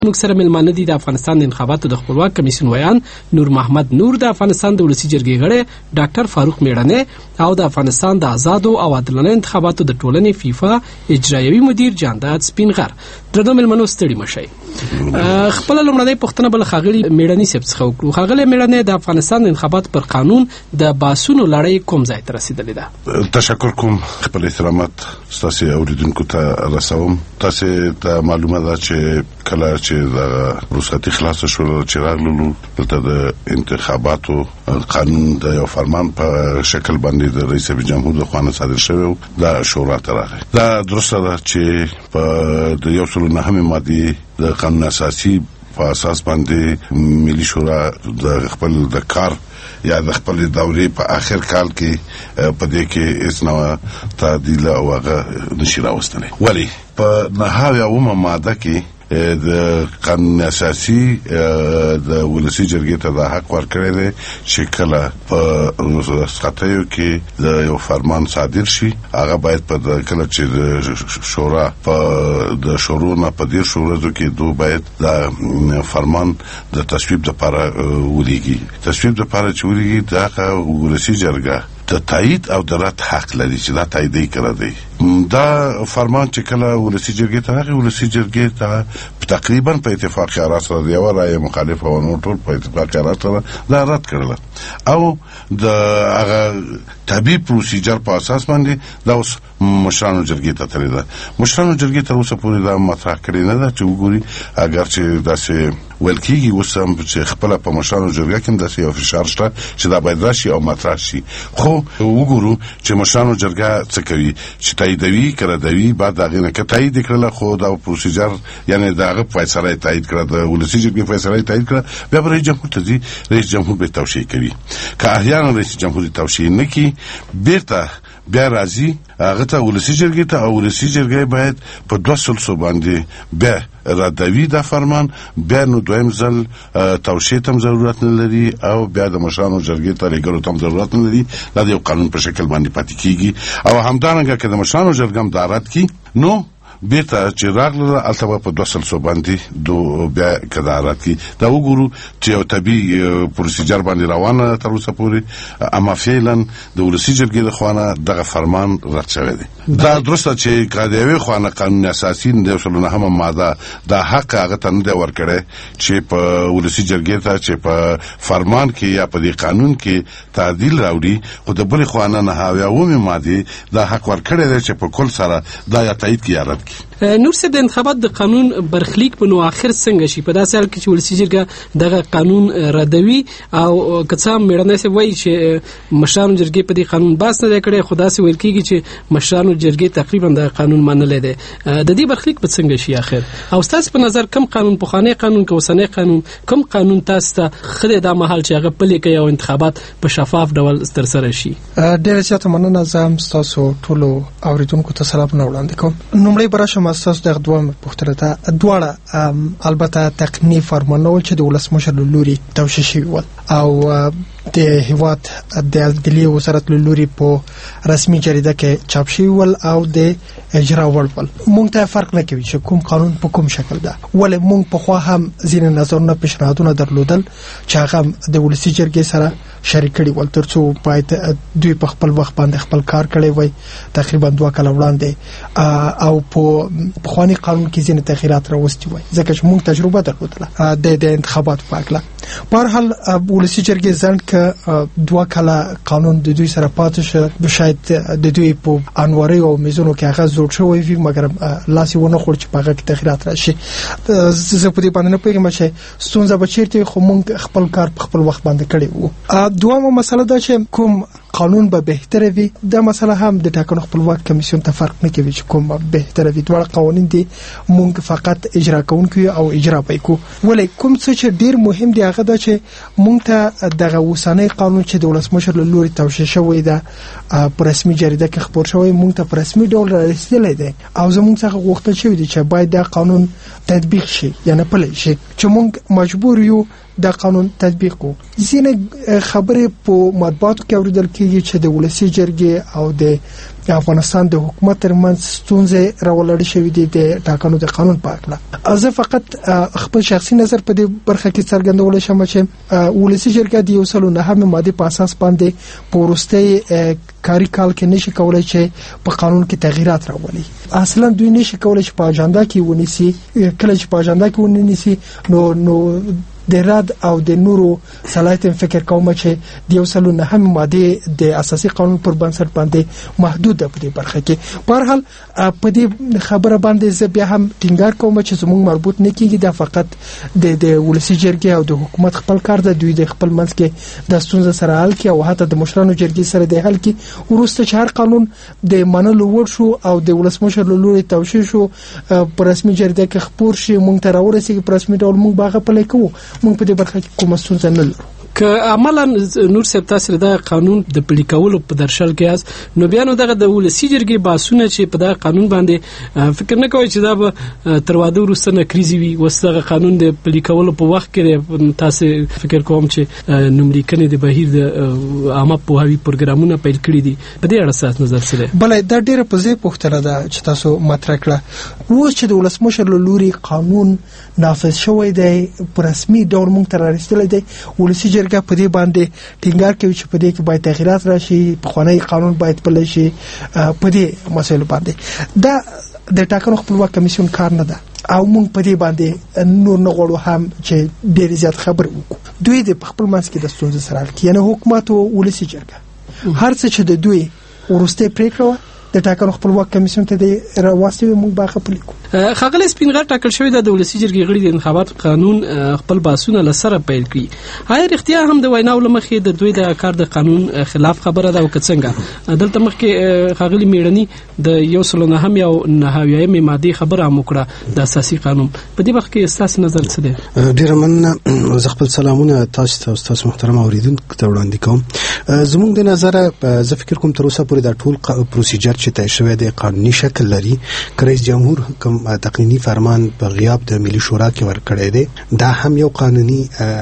موږ سره ملمانه دي د افغانستان د انتخاباتو د خپلواک کمیسیون ویان نور محمد نور، د افغانستان د ولسي جرګې غړی ډاکټر فاروق میړنی او د افغانستان د آزادو او عادلانه انتخاباتو د ټولنې فیفا اجرایوي مدیر جانداد سپینغر. درنو ملمنو ستړي مشئ. خپل لومړنۍ پوښتنه بل ښاغلي میړنی صاحب څخه وکړو. ښاغلی میړنی، د افغانستان د انتخاباتو پر قانون د باسونو لړۍ کوم ځای ته رسیدلې ده؟ تشکر کوم. خپل احترامات ستاسو اوریدونکو ته رسوم. تاسو ته معلومه ده چې کله چې د رخصتي خلاص شول چې راغلو دلته د انتخاباتو قانون د یو فرمان په شکل باندې د رئیس جمهور د خوا صادر شوی د شورا ته راغی. دا درسته ده چې په د 109 ماده د قانون اساسي په اساس باندې ملي شورا د خپل د کار یا د خپل دورې په آخر کال کې په دې کې اس نو تعدیل او هغه نشي راوستنه. ولی په 9 ماده کې د قانون اساسي د ولسي جرګې ته د حق ورکړی دی چې کله په رخصتیو کې د یو فرمان صادر شي، هغه باید په کله چې د شورا په د شورو نه په دې شورو کې دوه باید د فرمان د تصویب لپاره ولېږي. تصویب لپاره چې ولېږي د ولسي جرګه د تایید او د رد حق لري چې دا تایید کړی دی. دا فرمان چې کله ولسي جرګې ته راغی، ولسي جرګې ته تقریبا په اتفاق قرار سره دی او رائے مخالف او نور ټول په اتفاق قرار سره دا رد کړل او د هغه طبي پروسیجر په اساس باندې دا اوس مشرانو جرګې ته تللی ده. مشرانو جرګې تر اوسه پورې دا مطرح کړی نه ده چې وګوري اگر چې داسې ویل کېږي اوس هم چې خپله په مشرانو جرګه کې داسې یو فشار شته چې دا باید راشي او مطرح شي. خو وګورو چې مشرانو جرګه څه کوي، چې تاییدوي که ردوي. بعد د هغې نه که تایید یې کړله خو دا پروسیجر یعنې د هغه فیصله یې تایید کړه، د ولسي جرګې فیصله یې تایید کړه، بیا به رئیس جمهور ته ځي، رئیس جمهور به یې توشیح کوي. که احیانا رئیس جمهور یې توشیح نه کړي، بیرته بیا راځي هغه ته ولسي جرګې ته او ولسي جرګې باید په 2 سلسو باندې بیا ردوي دا فرمان، بیا نو دویم ځل توشیح ته ضرورت نه لري او بیا د مشرانو جرګې ته لېږلو ته ضرورت نه لري. دا د یو قانون په شکل باندې پاتې کیږي. او همدارنګه که د مشرانو جرګه هم دا رد کړي نو بیرته چې راغله هلته به په 2 سلسو باندې بیا که دا رد کړي. دا وګورو چې یو طبي پروسیجر باندې روانه تر اوسه پورې، اما فعلا د ولسي جرګې د خوا نه دغه فرمان رد شوی دی. دا درسته چې که د یوې خوا نه قانون اساسي د 109 ماده دا حق هغه ته نه دی ورکړی چې په ولسي جرګې ته چې په فرمان کې یا په دې قانون کې تعدیل راوړي، خو د بلې خوا نه 9 ماده دا حق ورکړی دی چې په کل سره دا یا تایید کړي یا رد کړي. نور صاحب، د انتخابات د قانون برخلیک په نو اخر څنګه شي؟ په داسې حال کې چې ولسي جرګه دغه قانون ردوي او که څه هم میړنی صاحب وایي چې مشرانو جرګې په دې قانون بحث نه دی کړی، خو داسې ویل کېږي چې مشرانو جرګې تقریبا د قانون منلی دی. د دې برخلیک به څنګه شي اخر؟ او ستاسو په نظر کوم قانون، پخوانی قانون که اوسنی قانون، کوم قانون تاسو ته ښه دی دا مهال چې هغه پلي کوي او انتخابات په شفاف ډول ترسره شي؟ ډېره زیاته مننه. زه هم ستاسو ټولو اوریدونکو ته سلامونه وړاندې کوم. لومړی به راشم اساس د دوه پوښتنه ته دواړه البته تقنیني فرمانونه چې د ولسمشر له لوري توشیح شوي ول او د هیواد د عدلیې وزارت له لوري په رسمي جریده کې چاپ شوي ول او د اجرا ول. مونږ ته فرق نه کوي چې کوم قانون په کوم شکل ده، ولې مونږ په خوا هم ځینې نظرونه پیشنهادونه درلودل چې هغه د ولسي جرګې سره شریک کړي ول ترڅو باید دوی په خپل وخت باندې خپل کار کړی وای تقریبا 2 کال وړاندې او په پخوانی قانون کې ځینې تغییرات راوستي وای ځکه چې مونږ تجربه درلودله د انتخاباتو په اړه. په هر حال ولسي جرګې ځان ک 2 کال قانون د دوی سره پاتې شو، شاید د دوی په انواري او میزونو کې هغه جوړ شوی وي مګر لاسي ونه خور چې په هغه کې تغییرات راشي. زه په دې باندې نه پوهیږم چې ستونزه به چیرته، خو مونږ خپل کار په خپل وخت باندې کړی وو. دویمه مسله دا چې کوم قانون به بهتره وي، دا مسله هم د ټاکنو خپلواک کمیسیون ته فرق نه کوي چې کوم بهتره وي. دواړه قوانین دي، مونږ فقط اجرا کوونکو او اجرا وکړو. ولې کوم څه چې ډیر مهم دی هغه دا چې مونږ ته دغه اوسنۍ قانون چې د ولسمشر له لوري توشیح شوی ده په رسمي جریده کې خبر شوی، مونږ ته په رسمي ډول رسیدلی دی او زموږ څخه غوښتل شوی دی چې باید دا قانون تطبیق شي یعنی پلی شي چې مونږ مجبور یو دا قانون تطبیق کو. ځینې خبرې په مطبوعاتو کې اوریدل کېږي چې د ولسی جرګې او د افغانستان د حکومت ترمنځ ستونزې راولړې شوې دي د ټاکنو د قانون په اړه. زه فقط خپل شخصي نظر په دې برخه کې څرګندول شم چې ولسی جرګه د 109 ماده په اساس باندې په وروستي کاری کال کې نشي کولای چې په قانون کې تغیرات راولي. اصلا دوی نشي کولای چې په اجنډا کې ونیسي، کله چې په اجنډا کې ونیسي نو د رد او د نورو صلاحیت فکر کوم چې د 109 ماده د اساسي قانون پر بنسټ باندې محدود ده په دې برخه کې. په هر حال په دې خبره باندې زه بیا هم ټینګار کوم چې زموږ مربوط نه کیږي، دا فقط د ولسی جرګې او د حکومت خپل کار ده. دوی د خپل منځ کې د ستونزې سره حل کوي او حتی د مشرانو جرګې سره د حل کوي. وروسته چې هر قانون د منلو وړ شو او د ولسمشر له لوري توشیح شو په رسمي جرګه کې خپور شي، مونږ ته راورسېږي په رسمي ډول مونږ باغه پلی کوو. مونږ په دې برخه کې کومه ستونزه نه لرو. که عملا نور صاحب تاسو د قانون د پلي کولو په درشل کې نو بیا نو دغه د ولسی جرګې باسونه چې په دغه قانون باندې فکر نه کوي چې دا به تر واده وروسته نه کریزي وي. وسته قانون د پلي کولو په وخت کې تاسو فکر کوم چې نوملیکنې د بهیر د عامه پوهاوی پروګرامونه پیل کړي دي. په دې اړه تاسو نظر سره بلې دا ډیره په ځای پوښتنه ده چې تاسو مطرح کړه. اوس چې د ولسمشر له لوري قانون نافذ شوی دی په رسمي ډول مونږ ته رارسېدلی دی، ولسی جرګه په دې باندې ټینګار کوي چې په دې کې باید تغیرات راشي، پخوانی قانون باید پلی شي. په دې مسایلو باندې دا د ټاکنو خپلواک کمیسیون کار نه ده او مونږ په دې باندې نور نه غواړو هم چې ډېر زیات خبر وکړو. دوی د خپل منځ کې د ستونزې سره حل کوي، یعنې حکومت او ولسی جرګه هر څه چې د دوی وروستۍ پریکړه د ټاکنو خپلواک کمیسیون ته د راوستي موږ باغه پلی کو. خغل سپینغر ټاکل شوی د ولسی جرګې غړي د انتخاباتو قانون خپل باسونه لسره پیل کړي. هاي اختیار هم د ویناو لمخې د دوی د کار د قانون خلاف خبره ده او کڅنګه دلته مخکې خغلی میړنی د 109 او 9 ماده خبره مکړه د اساسي قانون. په دې وخت کې تاسو نظر څه دی؟ ډیر مننه. زه خپل سلامونه تاسو محترم اوریدونکو ته وړاندې کوم. زموږ د نظر زه فکر کوم تر اوسه پورې د ټول پروسیجر چې طی شوی دی قانوني شکل لري. رئیس جمهور کوم تقنینی فرمان په غیاب د ملي شورا کې ورکړی دی، دا هم یو قانوني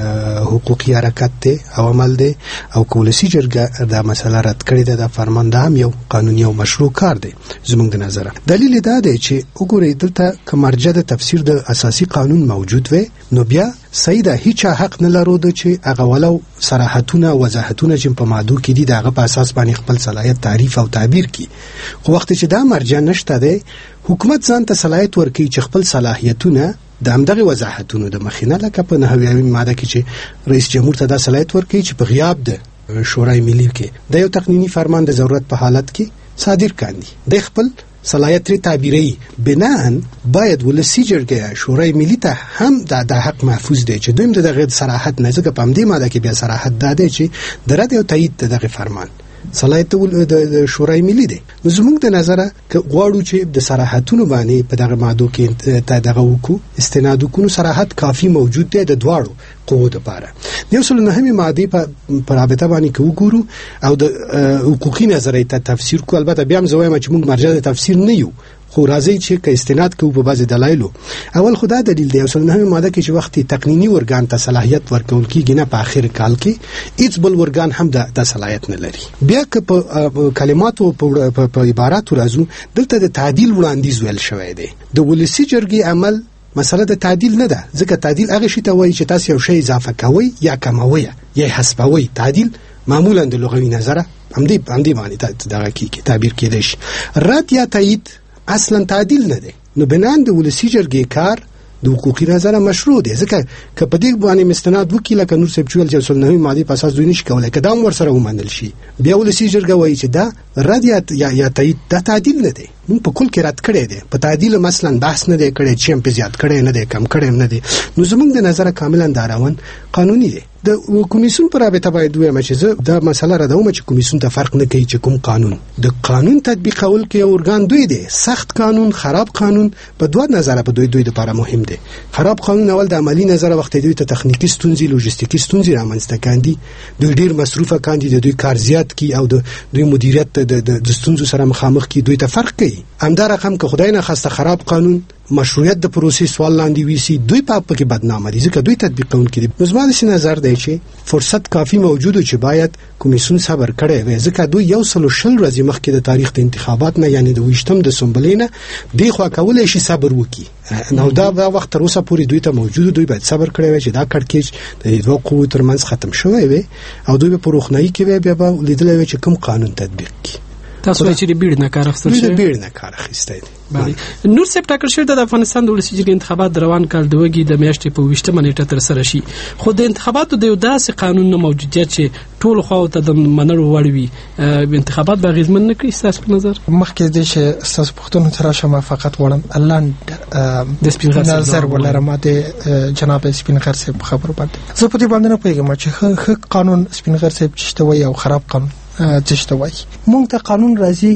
حقوقي حرکت دی او عمل دی او ولسی جرګه دا مسله رد کړې ده. دا فرمان دا هم یو قانوني او مشروع کار دی زموږ د نظر. دلیل دا دی چې وګورئ دلته که مرجع د تفسیر د اساسي قانون موجود وي نو بیا صحیح ده، هیڅ حق نه لرو چې هغه ولو صراحتونه وضاحتونه چې په ماده کې دي دغه په اساس باندې خپل صلاحیت تعریف او تعبیر کړي. خو وخت چې دا مرجع نشته دی، حکومت ځان ته صلاحیت ورکړي چې خپل صلاحیتونه د همدغه وضاحتونو د مخینه لکه په 9 ماده کې چې رئیس جمهور ته دا صلاحیت ورکړي چې په غیاب د شورای ملي کې د یو تقنینی فرمان د ضرورت په حالت کې صادر کاندي د خپل صلاحیت لري تعبیري بناء باید ولسی جرګه شورای ملي ته هم د حق محفوظ دی چې دویم دغه صراحت نه ځکه په همدې ماده کې بیا صراحت داده چې د رد او تایید دغه فرمان صلاحیت د شورای ملي دی. نو زموږ د نظره که غواړو چې د صراحتونو باندې په دغه ماده کې دغه وکړو استناد وکړو، صراحت کافی موجود دی د دواړو قوو لپاره. د 109 ماده په رابطه باندې کې وګورو او د حقوقي نظریه ته تفسیر کو. البته بیا هم زه وایم چې موږ مرجع د تفسیر نه یو، خو راځي چې که استناد کوو په بعض دلایلو. اول خدا دلیل دی 109 ماده کې چې وخت تقنینی ورګان ته صلاحیت ورکول کیږي نه په اخر کال کې هیڅ بل ورګان هم د صلاحیت نه لري. بیا که په کلمات او په عبارات راځو دلته د تعدیل وړاندیز ویل شوی دی. د ولسی جرګې عمل مسله د تعدیل نه ده، ځکه تعدیل هغه شی ته وایي چې تاسو یو شی اضافه کوئ یا کموئ یا حذفوئ. تعدیل معمولا د لغوي نظره همدې باندې دغه کې تعبیر کېدای شي. رد یا تایید اصلا تعدیل نه دی. نو بنان د ولسی جرګې کار د حقوقي نظر مشروع دی، ځکه که په دې باندې مستند وکړي لکه نور سیب چول چې 109 ماده په اساس دوی نشي کولای که دا ور سره ومنل شي. بیا ولسی جرګه وایي چې دا رد یا تایید دا تعدیل نه دی. مونږ په کل کې رد کړی دی، په تعدیل مثلا بحث نه دی کړی چې هم په زیات کړی نه دی کم کړی نه دی. نو زموږ د نظر کاملا داراون قانوني دی. د کمیسیون پر رابطه باید وایم چې زه دا مسله راځم چې کمیسیون ته فرق نه کوي چې کوم قانون د قانون تطبیقول کې اورګان دوی دی. سخت قانون، خراب قانون په دوه نظر په دوی لپاره مهم دی. خراب قانون اول د عملی نظر وخت دوی ته تخنیکی ستونزې لوجستیکی ستونزې رامنځته کاندي، دوی ډیر مصرفه کاندي، دوی کار زیات کی او دوی مدیریت د ستونزو سره مخامخ کی، دوی ته فرق کوي. همدا رقم که خدای نه خواسته خراب قانون مشروعیت د پروسې سوال لاندې ویسي دوی په کې بدنامه دي ځکه دوی تطبیقونکي دي. زما د نظر دی چې فرصت کافي موجود او چې باید کمیسیون صبر کړي وي ځکه دوی 160 ورځې مخکې د تاریخ د انتخابات نه یعنی د 28 د سنبلې نه دی خو کولای شي صبر وکړي. نو دا وخت تر اوسه پورې دوی ته موجود دوی باید صبر کړي وي چې دا کړکېچ د دوه قوو ترمنځ ختم شوی وي او دوی په روښنايي کې بیا به لیدل وي چې کوم قانون تطبیق کړي. تاسو چې د بیړ نه کار اخیستل شي بیړ نه کار اخیستل بله. نور سپ ټاکل شوی د افغانستان د ولسي جرګې انتخابات د روان کال د وګړي د میاشتې په 28 نیټه تر سره شي خو د انتخاباتو د یو داسې قانون نه موجودیت چې ټول خو ته د منلو وړ وي انتخابات به غیزمن نه کړي ستاسو په نظر؟ مخکې د ستاسو پښتون تر شمه فقط وړم الله د سپین غر نظر ولرم د جناب سپین غر صاحب خبرو باندې زه په دې باندې نه پوهیږم چې ښه قانون سپین غر صاحب چشتوي او خراب قانون چشتوي. مونږ ته قانون راځي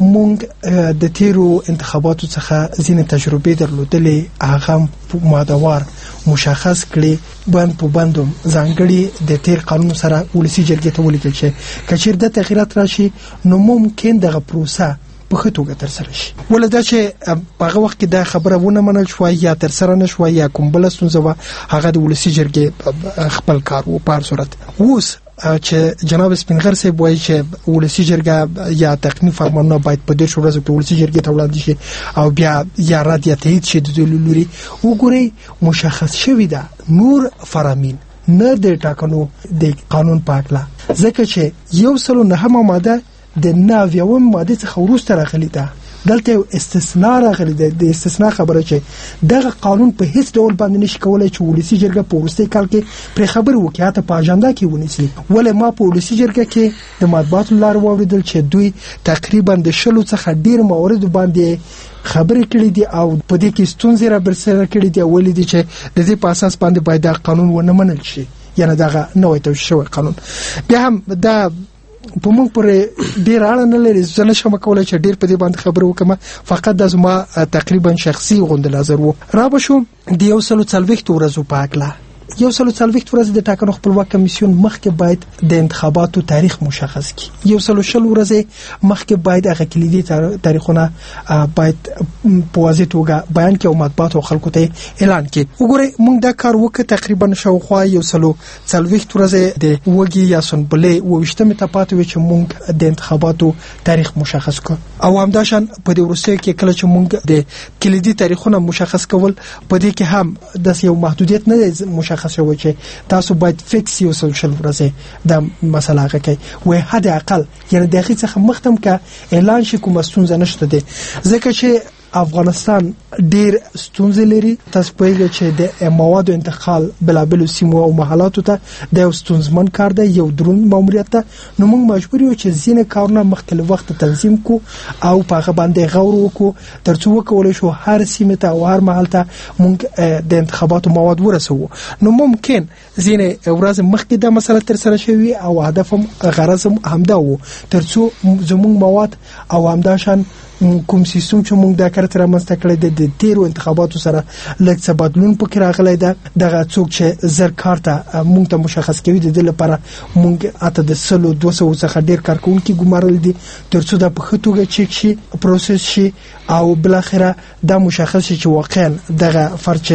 مونږ د تیرو انتخاباتو څخه ځینې تجربې درلودلې هغه مادهوار مشخص کړي بند په بندوم ځانګړي د تیر قانون سره ولسي جرګې ته ولیکل شي کچیر د تغیرات راشي نو ممکن دغه پروسه په خټوګه تر سره شي ولدا چې په هغه وخت کې دا خبره ونه منل شو یا تر سره نشو یا کوم بل ستونزه هغه د ولسي جرګې خپل کار و په صورت اوس چې جناب سپین غر صاحب وایي چې ولسي جرګه یا تقنیني فرمانونه باید په دې ورځو کې ولسي جرګې ته وړاندې شي او بیا یا رد یا تایید شي د لوري وګوري مشخص شوی دا نور فرامین نه د ټاکنو د قانون پاکلا ځکه چې یو سلو نه ماده د 9 ماده څخه وروسته راغلی ده دلته استثناء راغلی ده د استثناء خبره چې دغه قانون په هیڅ ډول باندې نشي کولای چې ولسي جرګه په وروستي کال کې پر خبر وکړي ته په اجنډا کې ونیسي ولې ما په ولسي جرګه کې د مطبوعاتو لار واوریدل چې دوی تقریبا د شلو څخه ډیر موارد باندې خبرې کړې دي او په دې کې ستونزې را برسره کړې دي ولې دي چې د دې په اساس باندې باید دا قانون ونه منل شي یعنی دغه نوې توشیح شوی قانون بیا هم دا په موږ پورې ډیر اړه نه لري زه نشم کولای چې ډیر په دې باندې خبرو وکم فقط د زما تقریبا شخصي غوند نظر وو را بشو د 140 ورځو په اړه 140 ورځې د ټاکنو خپلواک کمیسیون مخکې باید د انتخاباتو تاریخ مشخص کړي 140 ورځې مخکې باید هغه کلیدي تاریخونه باید په واضح توګه بیان کړي او مطبوعات او خلکو ته اعلان کړي وګورئ موږ دا کار وکړ تقریبا شاوخوا 140 ورځې د وګي یا سنبلې وشتمه ته پاتې و چې موږ د انتخاباتو تاریخ مشخص کړ او همداشان په دې ورسته کې کله چې موږ د کلیدي تاریخونه مشخص کول په دې کې هم د یو محدودیت نه مشخص شوی چې تاسو باید فکس یو سوشل ورځې د مسله کوي وای حد اقل یعنی دغه څخه مختم کا اعلان شي کوم ستونزه نشته دي ځکه چې افغانستان ډیر ستونزې لري تاسو په چې د موادو انتقال بلابل سیمو او محلاتو ته د ستونزمن کار دی یو درون ماموریت ته نو موږ مجبور یو چې ځینې کارونه مختلف وخت تنظیم کو او په هغه باندې غور وکړو ترڅو وکولای شو هر سیمه ته او هر محل ته موږ د انتخاباتو مواد ورسو نو ممکن ځینې ورځ مخکې د مسله تر سره شوی او هدف هم غرض هم همدا وو ترڅو زموږ مواد او همداشان کوم سیستم چې موږ دا کار تر رامنځته کړی د تیرو انتخاباتو سره لږ څه بدلون پکې راغلی ده دغه څوک چې زر کارته موږ ته مشخص کوي د دې لپاره موږ اته د 200 څخه ډیر کارکونکي ګمارل دي ترڅو د په خټوګه چک شي پروسس شي او بل اخره دا مشخص شي چې واقعا دغه فرچ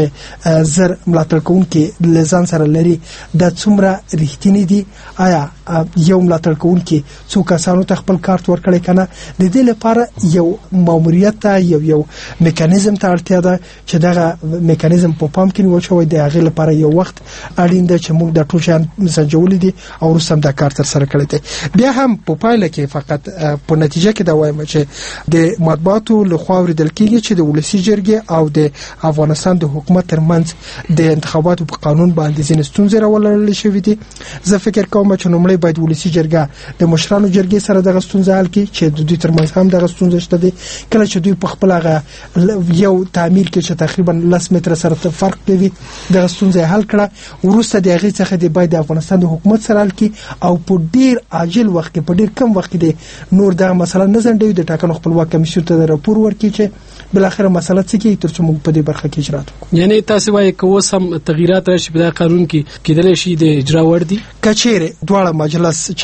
زر ملاتړ کوونکي لزان سره لري د څومره رښتینی دي آیا یو ملاتړ کوونکي څو کسانو ته خپل کارت ورکړي کنه د دې لپاره یو ماموریت ته یو میکانیزم ته اړتیا ده چې دغه میکانیزم په پام کې نیول شوی دی هغه لپاره یو وخت اړین دی چې موږ د ټول شان سنجول دي او رسم د کار تر سره کړی دی بیا هم په پایله کې فقط په نتیجه کې دا وایم چې د مطبوعاتو لخوا ورېدل کېږي چې د ولسي جرګې او د افغانستان د حکومت ترمنځ د انتخاباتو په قانون باندې ځینې ستونزې راولل شوې دي زه فکر کوم چې نومړی باید ولسي جرګه د مشرانو جرګې سره دغه ستونزه حل کړي چې د دوی ترمنځ هم دغه ستونزه شته دي کله چې دوی په خپل هغه یو تعمیر کې چې تقریبا 10 متر سره فرق کوي د ستونزې حل کړه ورسته د هغه څخه د باید افغانستان د حکومت سره حل کړي او په ډیر عاجل وخت کې په ډیر کم وخت کې نور دا مسله نه زندوي د ټاکنو خپلواک کمیسیون ته راپور ورکړي چې بل اخر مسله څه کې ترڅو موږ په دې برخه کې اجرات وکړو یعنی تاسو وايي کوم سم تغیرات راشي په قانون کې کېدل شي د اجرا ور دي کچېره دواړه مجلس چې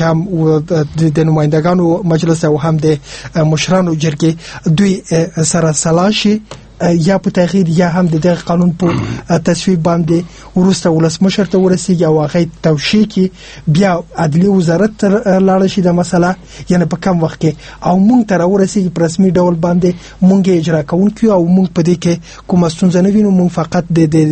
هم د نمائندګانو مجلس او هم د مشرانو جرګې دوی سره سلاشي یا په تغییر یا هم د دغه قانون په تصویب باندې ورسته ولسمشر ته ورسیږي او هغه توشیح کی بیا عدلیه وزارت ته لاړ شي د مسله یعنی په کم وخت کې او مونږ تر ورسیږي په رسمي ډول باندې مونږ اجرا کوونکو او مونږ په دې کې کوم ستونزه نه وینو. مونږ فقط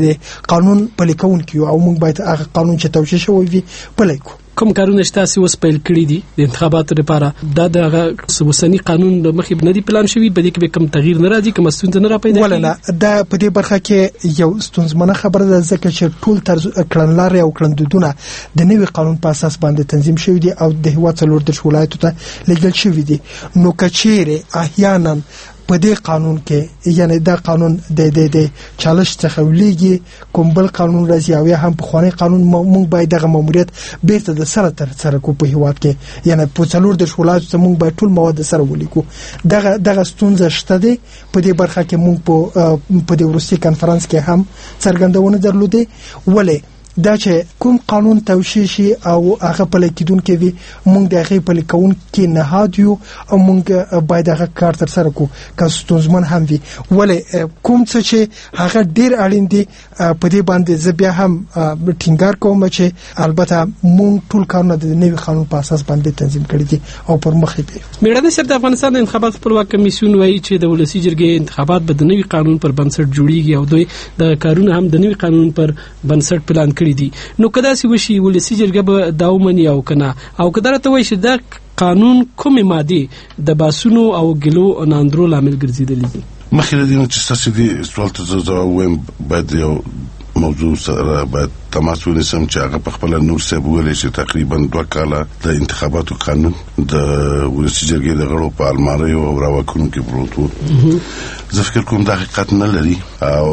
د قانون پلي کوونکو او مونږ باید هغه قانون چې توشیح شوی وي پلي کو. کوم کارونه چې اوس پیل کړی دي د انتخاباتو لپاره د وسنی قانون د مخې نه دی پلان شوی په دې کې کوم تغییر نه راځي کوم ستونزه نه را پیدا کیږي ولا دا په دې برخه کې یو ستونزمنه خبره ده ځکه چې ټول طرز کړنلارې او کړندودونه د نوي قانون په اساس باندې تنظیم شوی دي او د هیواد څلور د ولایتو ته لګل شوی دي. نو کچېره احیانا په دې قانون کې یعنی دا قانون د چالش څخه ولېږي کوم بل قانون راځي او یا هم په خواني قانون مونږ باید دغه ماموریت بیرته د سره کو په هیواد کې یعنی په څلور د ولایتو ته مونږ باید ټول مواد سره ولیکو. دغه ستونزه شته دي په دې برخه کې مونږ په دې ورستي کانفرنس کې هم څرګندونه درلوده ولې دا چې کوم قانون توشیح شي او هغه په لیکدون کې وي مونږ د هغه په لیکون کې نهاد یو او مونږ باید هغه کار تر سره کو که ستونزمن هم وي ولې کوم څه چې هغه ډیر اړین دي په دې باندې زه بیا هم ټینګار کوم چې البته مونږ ټول کارونه د نوي قانون په اساس باندې تنظیم کړی دي او پر مخ یې میړه د شرط افغانستان د انتخاباتو خپلواک کمیسیون وایي چې د ولسی جرګې انتخابات به د نوي قانون پر بنسټ جوړیږي او دوی د کارونه هم د نوي قانون پر بنسټ پلان دي. نو کدا سی وشي ولسی جرګه به داومنی او کنه او کدا ته وایي چې دا قانون کومه ماده د باسونو او ګلو ناندرو لامل ګرځیدلی دي. مخکې دې چې تاسو دې سوال ته ځواب باید یو موضوع سره باید تماس ونیسم چې هغه په خپل نور صاحب ویلي چې تقریبا 2 کاله د انتخاباتو قانون د ولسی جرګې د غړو په المارۍ او راوکونو کې پروت و. زه فکر کوم دا حقیقت نه لري او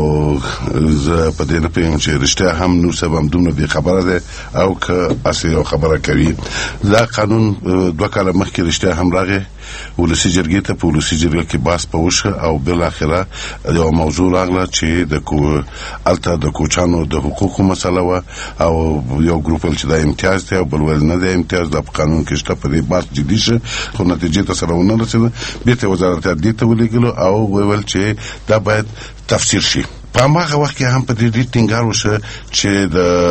زه په دې نه پېم چې رښتیا هم نور صاحب هم دومره بې خبره ده او که اصلي یو خبره کوي. دا قانون 2 کاله مخکې رښتیا هم راغی ولسی جرګې ته په ولسی جرګه کې باس پوښه او بل اخره یو موضوع راغله چې د الته د کوچانو د حقوقو مسله او یو ګروپ چې د امتیاز ته بل ول نه د امتیاز د قانون کې شته په دې باس جدي شه خو نتیجه ته سره ونه رسیده. بیرته وزارت عدلیه ته ولېږلو او ویل چې دا باید تفسیر شي. په هغه وخت کې هم په دې ټینګار وشو چې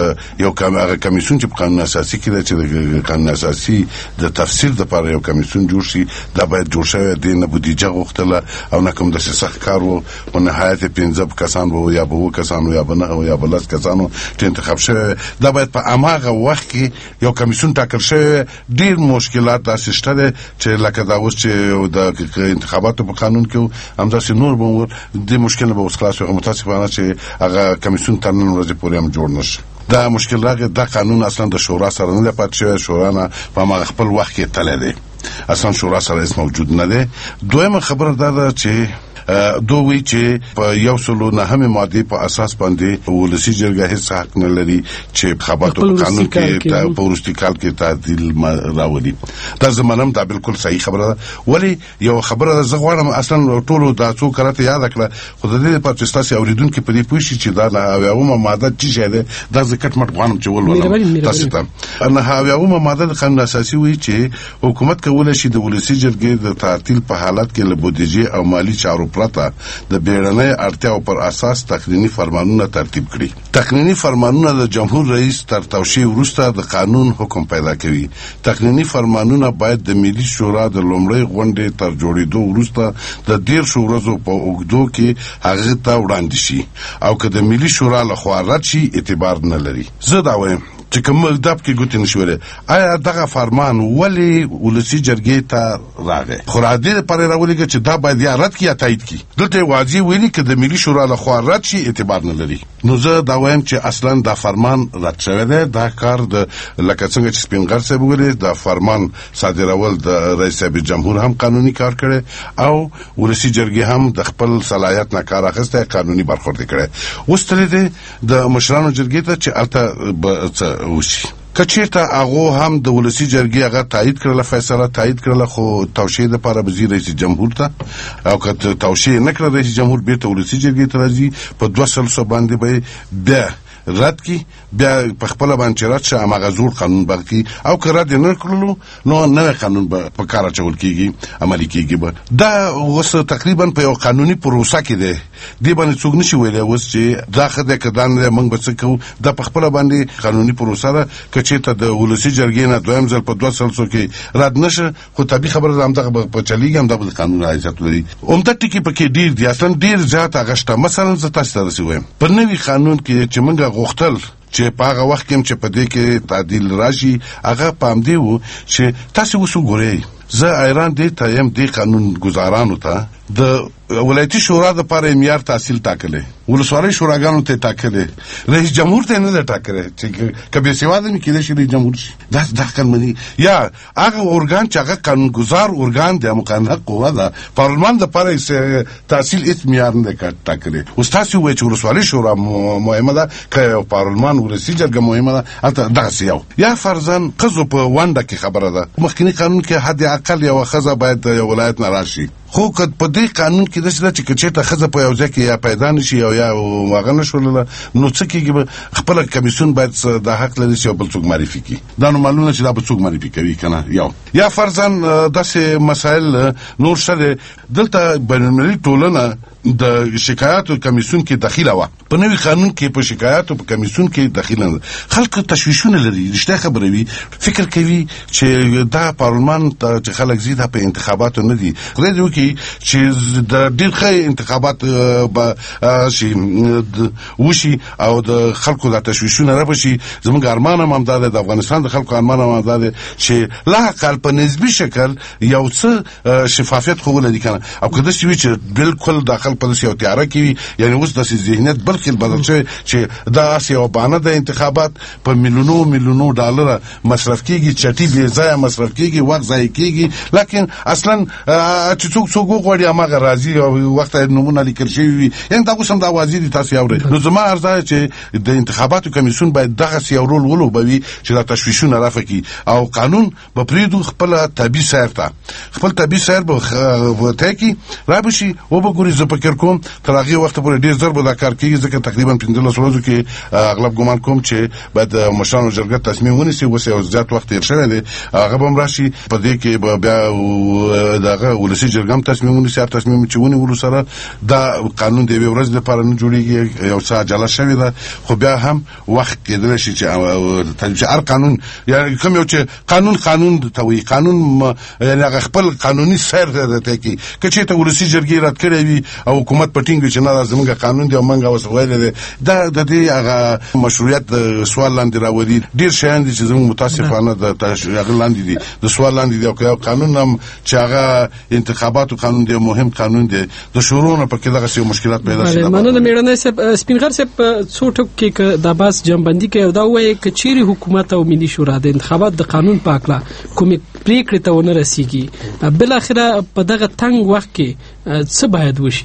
د یو کمیسیون چې په قانون اساسي کې د چې د قانون اساسي د تفسیر لپاره یو کمیسیون جوړ شي دا باید جوړ شوی د نه بودیجه غوښتله او نه کوم د سخت کار وو او نهایت 15 کسان وو یا 2 کسان یا بنه او یا بلس کسانو چې انتخاب شوی دا باید په هغه وخت کې یو کمیسیون ټاکل شوی. ډیر مشکلات داسې شته چې لکه دا اوس چې د انتخاباتو په قانون کې هم داسې نور به د مشکل به اوس خلاص وي متاسفانه چې هغه کمیسیون تر نن ورځې پورې هم جوړ نشي. دا مشکل راغی دا قانون اصلا د شورا سره نه پات شوی شورا نه په خپل وخت کې تللی دی اصلا شورا سره هیڅ موجود نه دی. دویمه خبره دا ده چې دوی چې په یو سلو نه هم ماده په اساس باندې ولسی جرګه هیڅ حق نه لري چې خبرو قانون کې په ورستي کال کې تعدیل راوړي. دا زمونږ دا بالکل صحیح خبره ده. ولی یو خبره زه غواړم اصلا ټولو دا څو کرته یاد کړه خو د دې په تاسو اوریدونکو په دې پوښتنه چې دا هغه ماده چې ده دا زکات مټ غواړم چې ولول تاسو ته نه هغه ماده د قانون اساسي وی چې حکومت کولای شي د ولسی جرګې د تعطیل په حالت کې له بودیجه او مالی چارو پرته د بیړنۍ اړتیاو پر اساس تقنینی فرمانونه ترتیب کړي. تقنینی فرمانونه د جمهور رئیس تر توشیح وروسته د قانون حکم پیدا کوي. تقنینی فرمانونه باید د ملي شورا د لومړۍ غونډې تر جوړېدو وروسته د 10 ورځو په اوږدو کې هغه ته وړاندې شي او که د ملي شورا لخوا رد شي اعتبار نه لري. زه دا وایم چې کوم داب کې ګوتې نشوره آیا دغه فرمان ولی ولسی جرګې ته راغی خو را دې پر راولېږي چې دا باید یا رد کی یا تایید کی. دلته واضح ویلي چې د ملي شورا لخوا رد شي اعتبار نه لري. نو زه دا وایم چې اصلا دا فرمان رد شوی دی. دا کار د لکه څنګه چې سپینغر صاحب ویلي دا فرمان صادرول د رئیس جمهور هم قانوني کار کړي او ولسی جرګې هم د خپل صلاحیت نه کار اخیسته قانوني برخورد کړي. اوس تل دې د مشرانو جرګې ته چې الته وشي کچیرته هغه هم د ولسی جرګې هغه تایید کړل فیصله تایید کړل خو توشیح د لپاره وزیر رئیس جمهور ته او که توشیح نه کړل رئیس جمهور بیرته ولسی جرګې ته راځي په 200 باندې به رد کی بیا په خپل باندې رد شه هغه زوړ قانون باقي او که رد نه کړلو نو نوې قانون په کار اچول کیږي عملي کیږي. دا اوس تقریبا په یو قانوني پروسه کې دی دی باندې څوک نشي ویلی اوس چې دا خدای کدان موږ به څه کوو دا په خپل باندې قانوني پروسه ده که چېرته د ولسي جرګې نه دویم ځل په 2 سلسو کې رد نشه خو طبیعي خبره ده همدغه په چلیږي همدغه د قانون حیثیت لري. عمده ټکي پکې ډېر دي اصلا ډېر زیات هغه شته. مثلا زه تاسو ته داسې وایم په نوي قانون کې چې موږ غوښتل چې په هغه وخت کې چې په دې کې تعدیل راشي هغه په همدې و چې تاسو اوس وګورئ زه ایران دې ته یم دې قانون ګزارانو ته د ولایتي شورا د پاره معیار تحصیل ټاکلې ولسوالۍ شوراګانو ته ټاکلې رئیس جمهور ته نه ټاکلې چې کبه سیواده مې کېدې شي رئیس جمهور شي دا قانوني یا هغه اورګان چې هغه قانون گزار اورګان د مقننه قوه ده پارلمان د پاره تحصیل هیڅ معیار نه ټاکلې. اوس تاسو وایئ چې ولسوالۍ شورا مهمه ده که پارلمان ولسي جرګه مهمه ده البته دغسې یو یا فرضاً ښځو په ونډه کې خبره ده مخکني قانون کې حد اقل یوه ښځه باید یو ولایت نه راشي خو که په دې قانون کې داسې ده چې چېرته ښځه په یو ځای کې یا پیدا نه شي او یا هغه نه شولله نو څه کېږي به خپله کمیسیون باید دا حق لري چې یو بل څوک معرفي کړي. دا نو معلومه چې دا به څوک معرفي کوي که نه یو یا فرضاً داسې مسایل نور شته دلته بینالمللي ټولنه د شکایاتو کمیسیون کې داخله وه په نوي قانون کې په شکایاتو په کمیسیون کې داخله نه خلک تشویشونه لري رښتیا خبره وي فکر کوي چې دا پارلمان ته چې خلک زی دا په انتخاباتو نه دي خدای دې وکړي چې د ډېر ښه انتخابات وشي او د خلکو دا تشویشونه رابشي. زموږ ارمان هم همدا دی د افغانستان د خلکو ارمان هم همدا دی چې لا اقل په نسبي شکل یو څه شفافیت خو ولري که نه او که داسې وي چې بالکل داخل په داسې یو تیاره کې وي یعنې اوس داسې ذهنیت بلکې بدل شوی چې دا هسې یو بهانه د انتخابات په میلیونو ډالره مصرف کېږي چټي بې ځایه مصرف کېږي وخت ضایع کېږي لیکن اصلا چې څوک وغواړي هماغه راځي او وخت نومونه لیکل شوي وي یعنې دا اوس هم دا واضح دي تاسو یې اورئ. نو زما عرض ده چې د انتخاباتو کمیسیون باید دغسې یو رول ولوبوي چې دا تشویشونه رفع کړي او قانون به پرېږدو خپله طبیعي سیر ته خپل طبیعي سیر به طی کړي رابشي وبګوري زه فکر کوم تر هغې وخته پورې ډېر زر به دا کار کېږي ځکه تقریبا 15 ورځو کې اغلب ګمان کوم چې باید مشرانو جرګه تصمیم ونیسي اوس یو زیات وخت تېر شوی دی هغه به هم راشي په دې کې به بیا دغه ولسي جرګه هم تصمیم ونیسي هر تصمیم چې ونیولو سره دا قانون د یوې ورځې لپاره نه جوړېږي یو څه عجله شوې ده خو بیا هم وخت کېدلی شي چې هر قانون یا کوم یو چې قانون ته وایي قانون یعنې هغه خپل قانوني سیر ته کوي که چېرته ولسي جرګې رد کړی وي او حکومت په ټینګ وي چې نه دا زموږ قانون دی او موږ اوس ویلی دی دا د دې هغه مشروعیت د سوال لاندې راولي. ډېر شیان دي چې زموږ متاسفانه د هغه لاندې دي د سوال لاندې دي او که یو قانون هم چې هغه انتخاباتو قانون دی مهم قانون دی د شروع نه پکې دغسې یو مشکلات پیدا شي. مننه میړنی صاحب سپینغر صاحب څو ټکو کې دا بحث جمعبندي کوي او دا وایي که چیرې حکومت او ملي شورا د انتخابات د قانون په هکله کومې پرېکړې ته ونه رسېږي بالاخره په دغه تنګ وخت کې څه باید وشي؟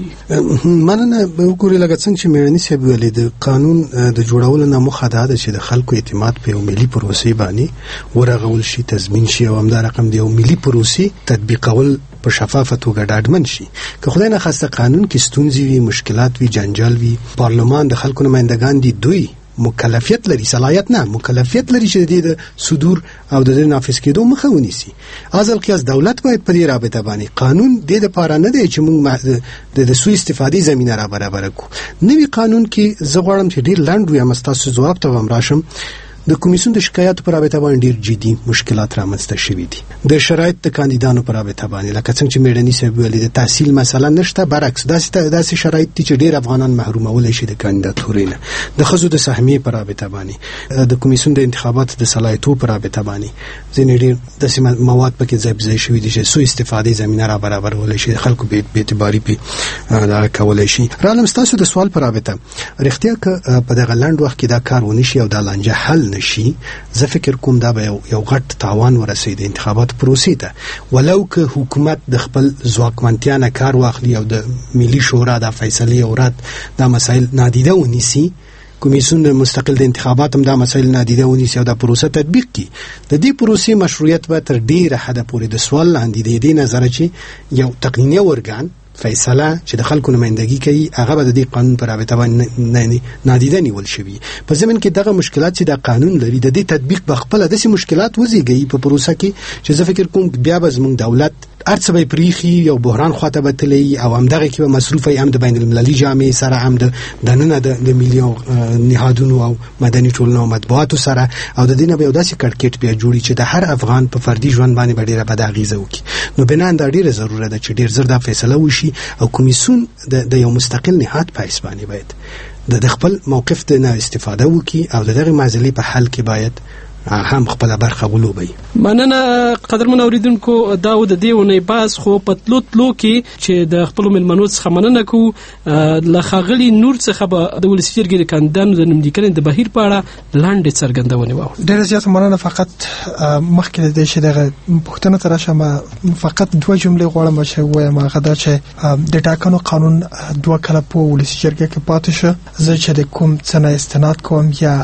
مننه وګورئ لکه څنګه چې میړني صاحب ویلي د قانون د جوړولو نه موخه دا ده چې د خلکو اعتماد په یو ملي پروسې باندې ورغول شي تضمین شي او همدا رقم د یو ملي پروسې تطبیقول په شفافه توګه ډاډمن شي. که خدای نخواسته قانون کې ستونزې وي مشکلات وي جنجال وي پارلمان د خلکو نمایندګان دي دوی مکلفیت لري صلاحیت نه مکلفیت لري چې د صدور او د نافذ کېدو مخه ونیسي. ازل قیاس دولت باید په دې رابطه باندې قانون د لپاره نه دی چې موږ د سوء استفادې زمينه را برابر کړو. نوی قانون کې زه غواړم چې ډیر لاند وي مستاسو جواب ته هم راشم د کمیسیون د شکایاتو پر رابطه باندې ډیر جدي مشکلات رامنځته شوي دي د شرایط د کاندیدانو پر رابطه باندې لکه څنګه چې میړني صاحب ویلي د تحصیل مثلا نشته برعکس داسې شرایط دي چې ډیر افغانان محرومول شي د کاندیداتورې نه د ښځو د سهمیې پر رابطه باندې د کمیسیون د انتخاباتو د صلاحیتو پر رابطه باندې ځینې ډیر داسې مواد پکې ځای شوي دي چې سوء استفادې زمينه را برابرول شي خلکو به اعتباري په دا کولای شي. رالم تاسو د سوال پر رابطه رښتیا که په دغه لاند وخت کې دا کار ونشي او دا لانجه حل نشي زه فکر کوم دا به یو غټ تاوان ورسي د انتخابات پروسې ته ولو که حکومت د خپل ځواکمنتیا نه کار واخلي او د ملي شورا د فیصلې او رد دا مسایل نادیده ونیسي کمیسیون مستقل د انتخابات هم دا مسایل نادیده ونیسي او دا پروسه تطبیق کړي. د دې پروسې مشروعیت به تر ډیره حده پورې د سوال لاندې د دې نظر چې یو تقنینی ورګان فیصله چې د خلکو نمائندګي کوي هغه به د دې قانون پر رابطه باندې نادیده نیول شوی. په ضمن کې دغه مشکلات چې د قانون لري د دې تطبیق بخپله داسې مشکلات وزېږي په پروسه کې چې زه فکر کوم بیا به زموږ دولت ارڅ به پریخي یو بحران خواته به تللی او همدغه کې به مصروف هم د بین المللي جامعې سره هم د نننه د ملي نهادونو او مدني ټولنو او مطبوعاتو سره او د دې نه به یو داسې کړکېټ بیا جوړي چې د هر افغان په فردي ژوند باندې به ډېره بده اغېزه وکړي. نو بنا دا ډېره ضروره ده چې ډېر زر دا فیصله وشي او کمیسیون د یو مستقل نهاد په حیث باندې باید د خپل موقف نه استفاده وکړي او د دغه معضلې په حل کې باید هم خپل برخه ولوبي. مننه قدرمن اوریدونکو، دا د دې ونې باز خو پتلو کې چې د خپل ملمنو څخه مننه کو لخغلی نور څخه به د ولسی جرګې د کاندیدانو د نوملیکنې د بهیر په اړه لاندې څرګندونه وو. ډېر زیات مننه. فقط مخکې د شي دغه پښتنه تر شمه فقط دوه جملې غواړم چې وایم. هغه دا چې د ټاکنو قانون دوه کله په ولسی جرګې کې پاتې شو. زه چې د کوم څه نه استناد کوم یا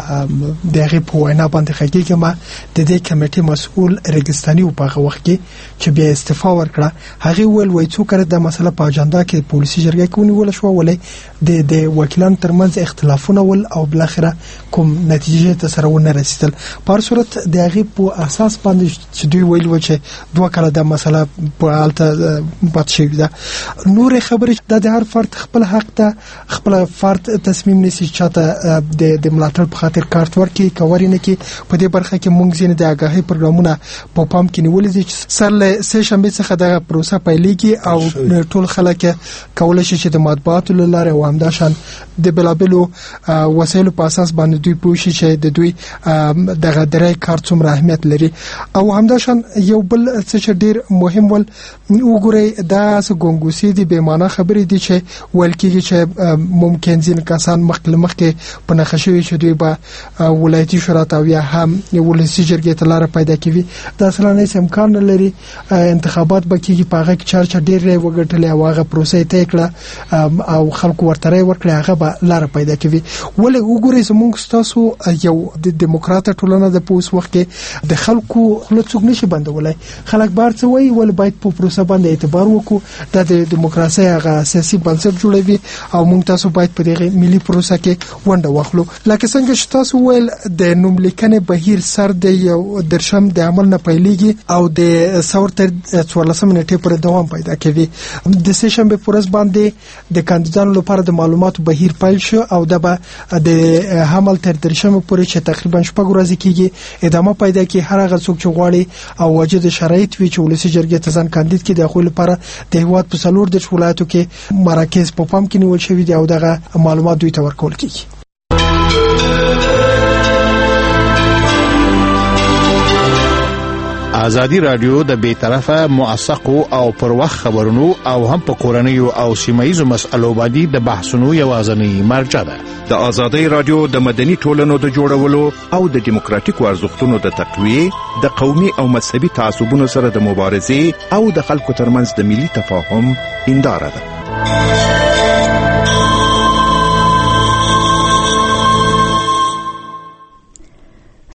دغه په وینا باندې خګي ما د دې کمیټې مسؤل رګستاني په هغه وخت کې چې بیا استعفا ورکړه هغه وای څو کړه د مسله په اجنډا کې پولیسي جرګه کې ونیول شو ولې د وکیلان ترمنځ اختلافونه ول او بل اخره کوم نتیجه ته سره ونه رسیدل. په صورت د هغه په اساس باندې چې دوی ویل و چې دوه کړه د مسله په حالت پات شي ده. نور خبرې د هر فرد خپل حق ته خپل فرد تصمیم نیسي چې د ملاتړ په خاطر کارت ورکي کورینه کې په دې برخه کې مونږ زین د آگاهی پروګرامونه په پام کې نیولې دي چې سر له سه شنبه څخه د پروسه پیلېږي او ټول خلک کولای شي چې د مطبوعاتو لاره او همداشان د بلابلو وسایلو په اساس باندې دوی پوښي چې د دوی دغه درې کارت څومره اهمیت لري او همداشان یو بل څه چې ډیر مهم ول وګورئ دا څنګه دي به معنا خبرې دي چې ولکه چې ممکن ځین کسان مخکې په نخښوي چې دوی به ولایتي شورا او یا هم ولسی جرګې ته لار پیدا کوي. دا اصلا نه امکان نه لري. انتخابات به کېږي په هغه کې چارچ ډېر ری وګټلې او هغه پروسه ته کړه او خلکو ورته ورکړي هغه به لار پیدا کوي. ولې وګورئ زموږ تاسو یو د دیموکرات ټولنه د پوس وخت کې د خلکو خپل څوک نشي بندولای. خلک بار څه وایي ول باید په پروسه باندې اعتبار وکړو د دیموکراسي هغه سیاسي بنسټ جوړوي او موږ تاسو باید په دغه ملي پروسه کې ونډه واخلو. لکه څنګه چې تاسو ویل د نوملیکنې بهیر سر د یو درشم د عمل نه پیلېږي او د ثور تر 14 نیټې پورې دوام پیدا کوي. د سه شنبه پورز باندې د کاندیدانو لپاره د معلوماتو بهیر پیل شو او د حمل تر درشم پورې چې تقریبا شپږ ورځې کېږي ادامه پیدا کوي. هر هغه څوک چې غواړي او واجد شرایط وي چې ولسی جرګې ته ځان کاندید کړي د خپل لپاره د هیواد په څلور د ولایتو کې مراکز په پام کې نیول شوی دی او دغه معلومات دوی ته ورکول کیږي. ازادي رادیو د بیطرفه موثقو او پر وخت خبرونو او هم په کورنیو او سیمایي مسلو باندې د بحثونو یوازنی مرجع ده. د ازادي رادیو د مدني ټولنو د جوړولو او د دیموکراتیکو ارزښتونو د تقویه د قومي او مذهبي تعصبونو سره د مبارزې او د خلکو ترمنځ د ملي تفاهم هنداره ده.